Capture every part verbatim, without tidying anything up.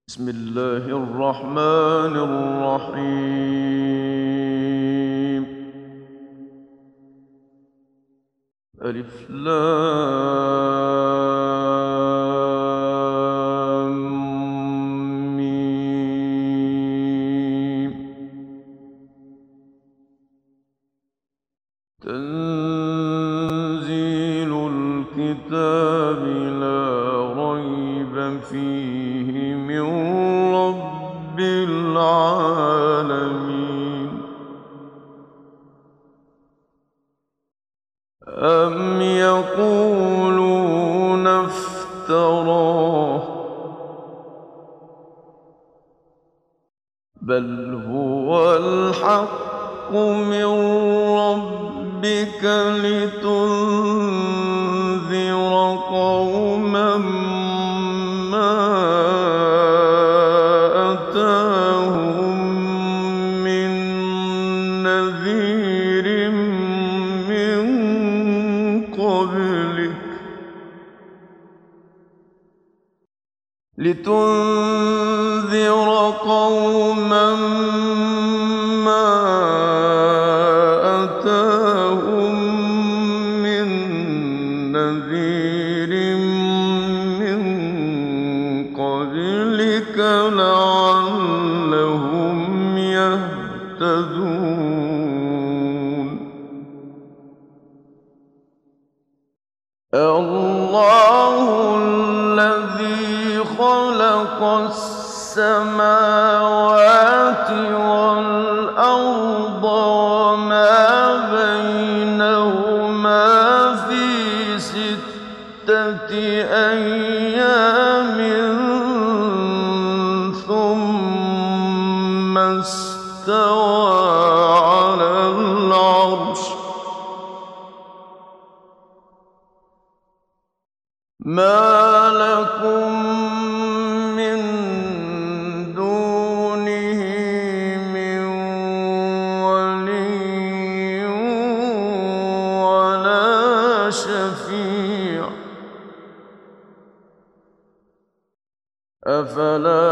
بسم الله الرحمن الرحيم. ألف لام ميم. تنزيل الكتاب لا ريب فيه من رب العالمين. أم يقولون افتراه بل هو الحق من ربك لتنذر قوما ما أتاهم من نذير من قبلك لتنذر قوما ما أتاهم من نذير من قبلك لعلهم يهتدون. الله الذي خلق السماوات والأرض وما بينهما في ستة أيام ثم استوى على العرش. ما لكم من دونه من ولي ولا شفيع أفلا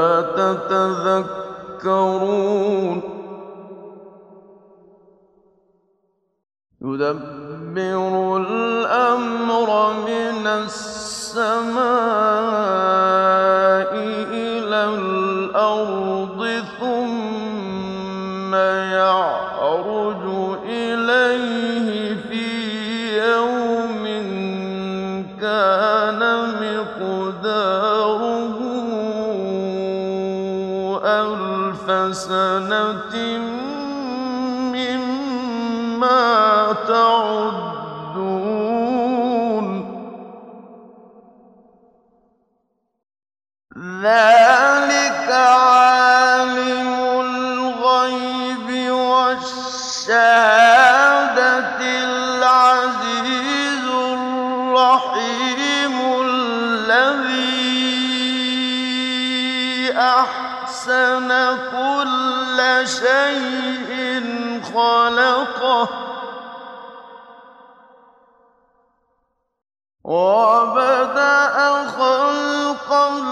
تتذكرون. يدبر الأمر من السماء إلى الأرض ثم يعرج إليه في يوم كان مقداره ألف سنة مما تعدون. ذلك عالم الغيب والشهادة العزيز الرحيم الذي أحسن كل شيء خلقه وبدأ خلق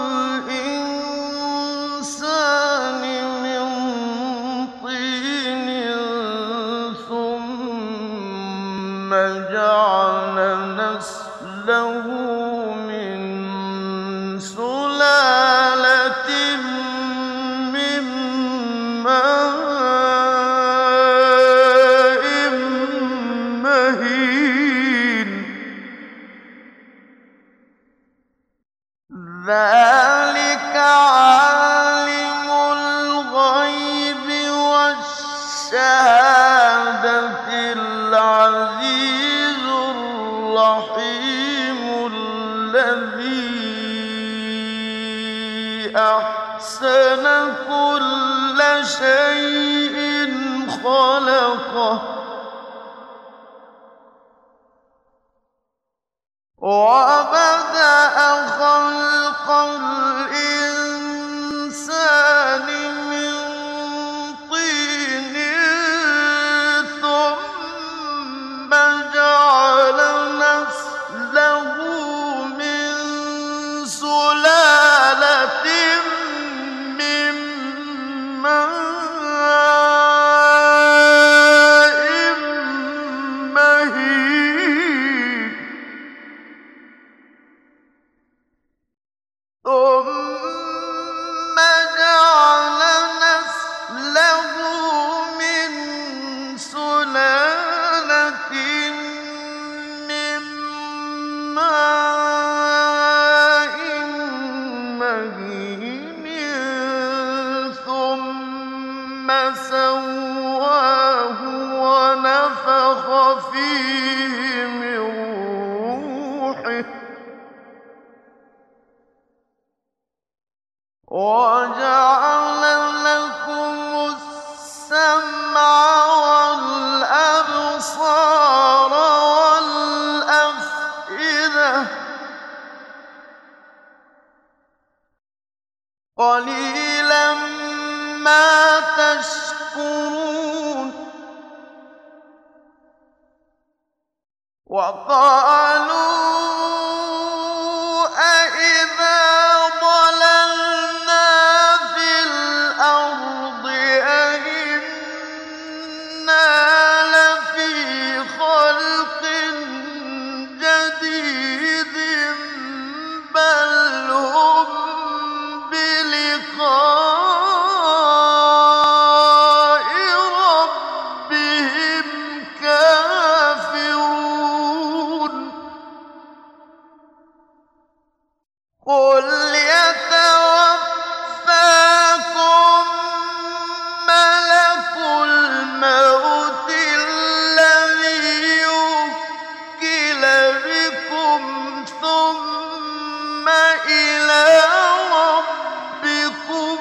الإنسان من طين ثم جعل نسله من سلالة من ماء مهين. ذلك عالم الغيب والشهادة العزيز الرحيم الذي أحسن كل شيء خلقه وبدأ خلق الإنسان من طين ثم جعل نسله من سلالة سَوَّاهُ وَنَفَخَ فِيهِ مِن رُّوحِهِ ۖ وَجَعَلَ لَكُمُ السَّمْعَ وَالْأَبْصَارَ وَالْأَفْئِدَةَ ۚ قَلِيلًا مَّا تَشْكُرُونَ وَقَالُوا أَإِذَا ضَلَلْنَا فِي الْأَرْضِ أَإِنَّا لَفِي خَلْقٍ جَدِيدٍ بَلْ هُم بِلِقَاءِ رَبِّهِمْ كَافِرُونَ قُلْ يَتَوَفَّاكُم مَّلَكُ الْمَوْتِ الَّذِي وُكِّلَ بِكُمْ ثُمَّ إِلَىٰ رَبِّكُمْ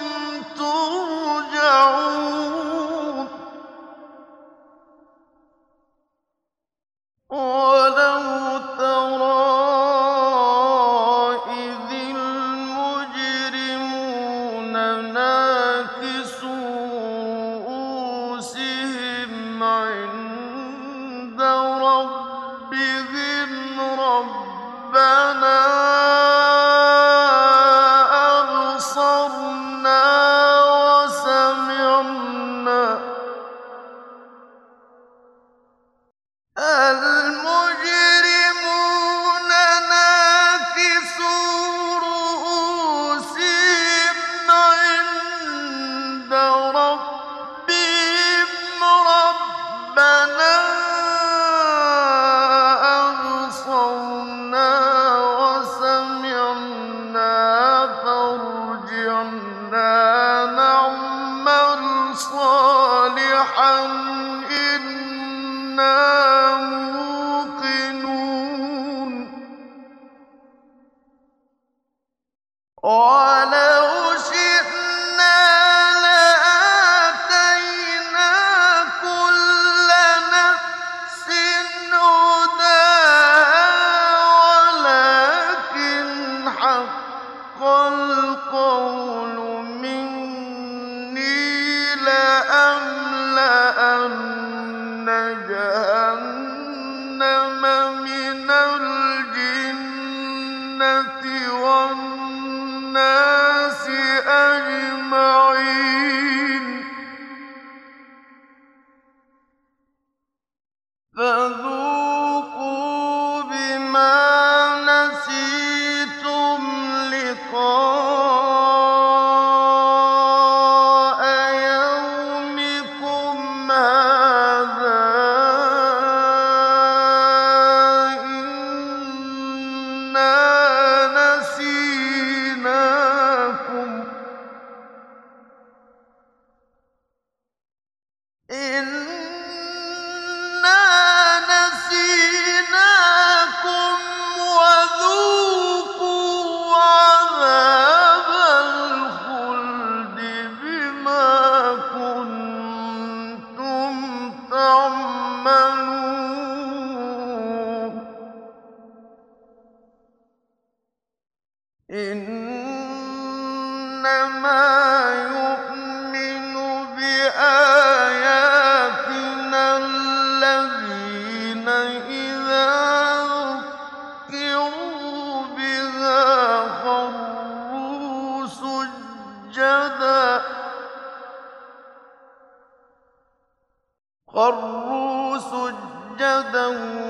تُرْجَعُونَ وَلَوْ تَرَىٰ إِذِ الْمُجْرِمُونَ نَاكِسُو رُءُوسِهِمْ عِندَ رَبِّهِمْ رَبَّنَا أَبْصَرْنَا وَسَمِعْنَا الْمُجْرِمُونَ نَاكِسُو رُءُوسِهِمْ عِندَ رَبِّهِمْ رَبَّنَا أَبْصَرْنَا وَسَمِعْنَا فَارْجِعْنَا نَعْمَلْ صَالِحًا إِنَّا مُوقِنُونَ وَلَوْ شِئْنَا لَآتَيْنَا كُلَّ نَفْسٍ هُدَاهَا وَلَٰكِنْ حَقَّ الْقَوْلُ مِنِّي لَأَمْلَأَنَّ جَهَنَّمَ مِنَ الْجِنَّةِ وَالنَّاسِ أَجْمَعِينَ فَذُوقُوا بِمَا نَسِيتُمْ لِقَاءَ يَوْمِكُمْ هَٰذَا إِنَّا نَسِينَاكُمْ وَذُوقُوا عَذَابَ الْخُلْدِ بِمَا كُنتُمْ تَعْمَلُونَ إِنَّمَا يُؤْمِنُ بِآيَاتِنَا الَّذِينَ إِذَا ذُكِّرُوا بِهَا خَرُّوا سُجَّدًا خَرُّوا سُجَّدًا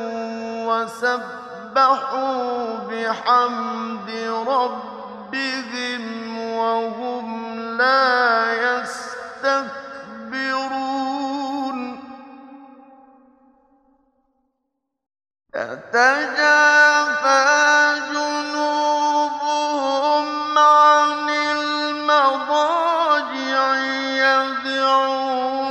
وَسَبَّحُوا بِحَمْدِ رَبِّهِمْ وَهُمْ لَا يَسْتَكْبِرُونَ تَتَجَافَىٰ جُنُوبُهُمْ عَنِ الْمَضَاجِعِ يَدْعُونَ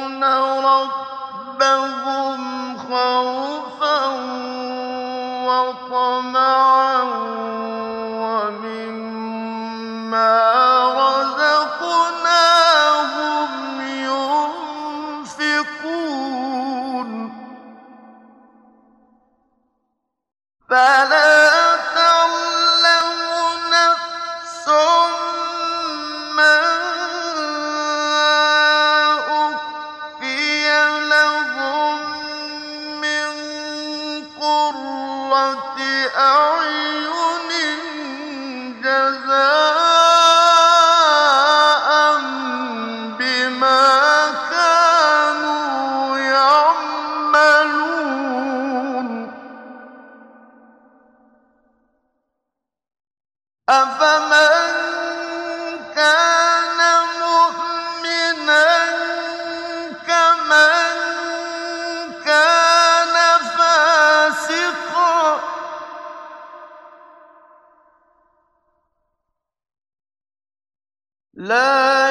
لَا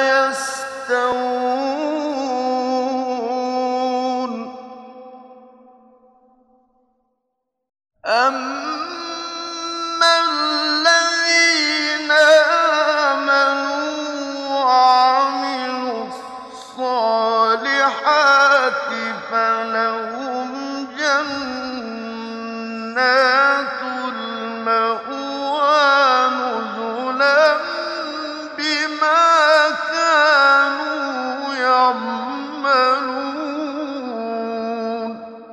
يَسْتَوُونَ أَمَّا الَّذِينَ آمَنُوا وَعَمِلُوا الصَّالِحَاتِ فَلَهُمْ جَنَّاتُ الْمَأْوَىٰ نُزُلًا بِمَا كَانُوا يَعْمَلُونَ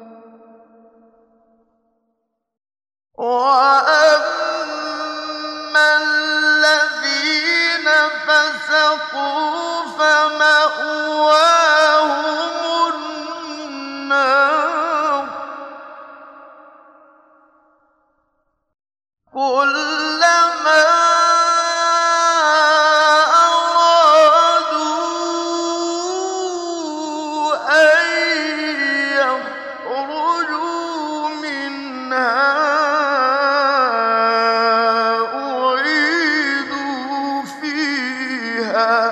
وَأَمَّا الَّذِينَ فَسَقُوا فَمَأْوَاهُمُ النَّارُ كُلَّمَا أَرَادُوا أَن يَخْرُجُوا مِنْهَا أُعِيدُوا فِيهَا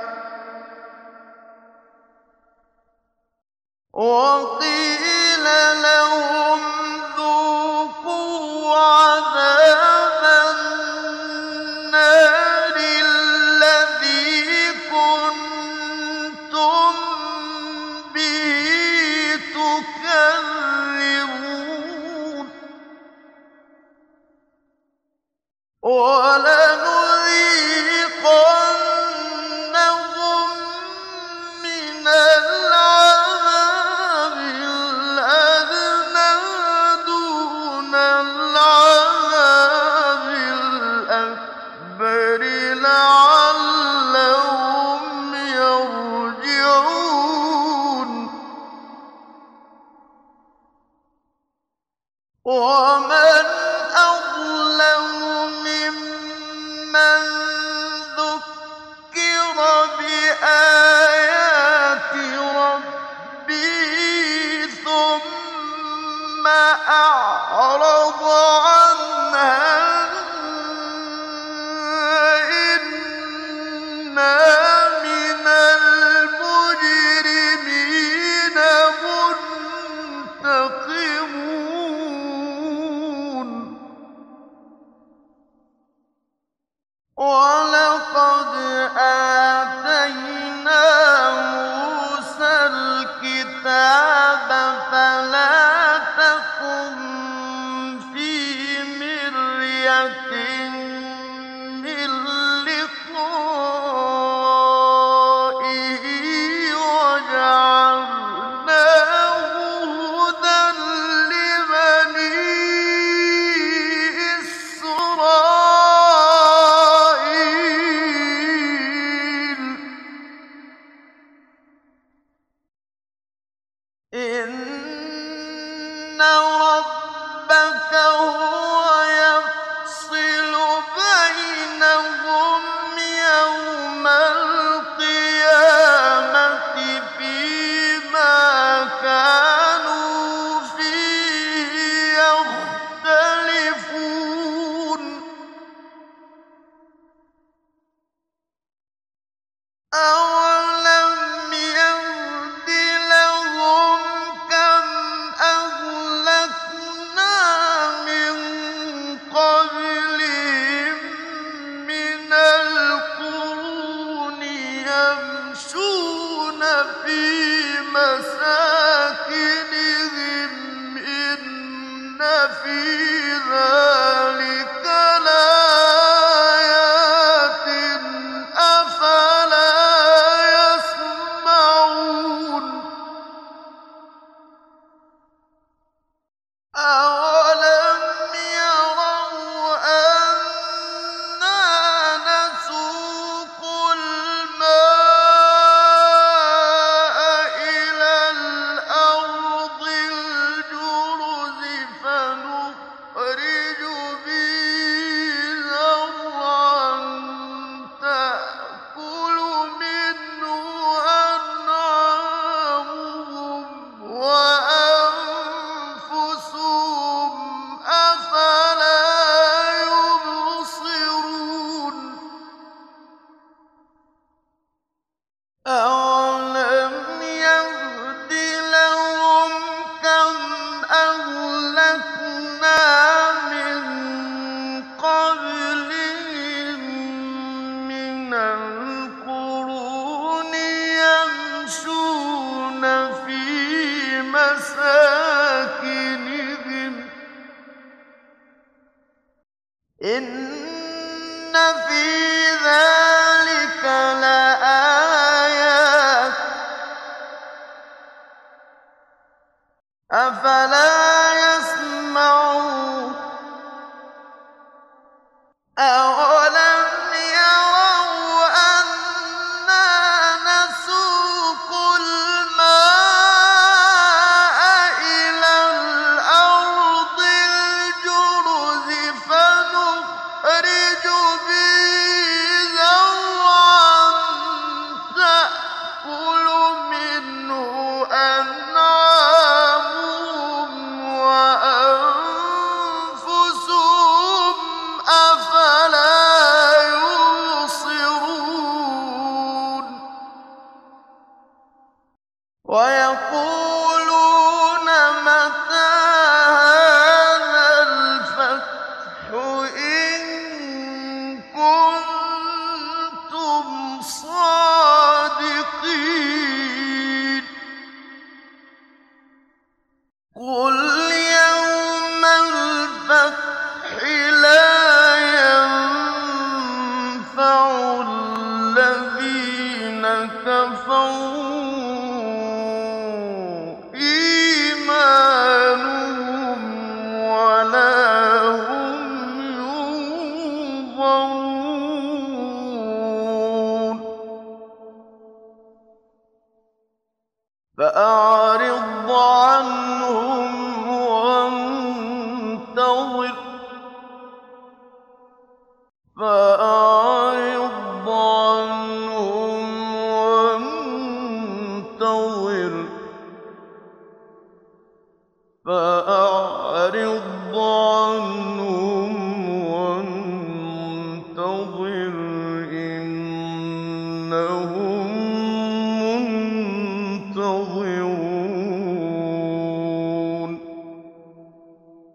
وَقِيلَ لَهُمْ ذُوقُوا عَذَابَ النَّارِ الَّذِي كُنتُم بِهِ تُكَذِّبُونَ وَلَنُذِيقَنَّهُم مِّنَ الْعَذَابِ الْأَدْنَىٰ دُونَ الْعَذَابِ الْأَكْبَرِ لَعَلَّهُمْ يَرْجِعُونَ وَمَنْ أَظْلَمُ مِمَّن ذُكِّرَ بِآيَاتِ رَبِّهِ ثُمَّ أَعْرَضَ عَنْهَا إِنَّا مِنَ الْمُجْرِمِينَ مُنتَقِمُونَ وَلَقَدْ آتَيْنَا مُوسَى الْكِتَابَ فَلَا تَكُن فِي مِرْيَةٍ مِّن لِّقَائِهِ وَجَعَلْنَاهُ هُدًى لِّبَنِي إِسْرَائِيلَ إِنَّ رَبَّكَ هُوَ يَفْصِلُ بَيْنَهُمْ يَوْمَ الْقِيَامَةِ فِيمَا كَانُوا فِيهِ يَخْتَلِفُونَ أَوَلَمْ يَهْدِ لَهُمْ كَمْ أَهْلَكْنَا مِن قَبْلِهِم مِّنَ الْقُرُونِ يَمْشُونَ فِي مَسَاكِنِهِمْ إِنَّ فِي ذَٰلِكَ لَآيَاتٍ ۖ أَفَلَا يَسْمَعُونَ أَوَلَمْ يَرَوْا أَنَّا نَسُوقُ الْمَاءَ إِلَى الْأَرْضِ الْجُرُزِ فَنُخْرِجُ ويقولون متى هذا الفتح إن كنتم صادقين قل يوم الفتح لا ينفع الذين كفروا إيمانهم ولا هم ينظرون فأعرض عنهم وانتظر فأعرض عنهم وانتظر فأعرض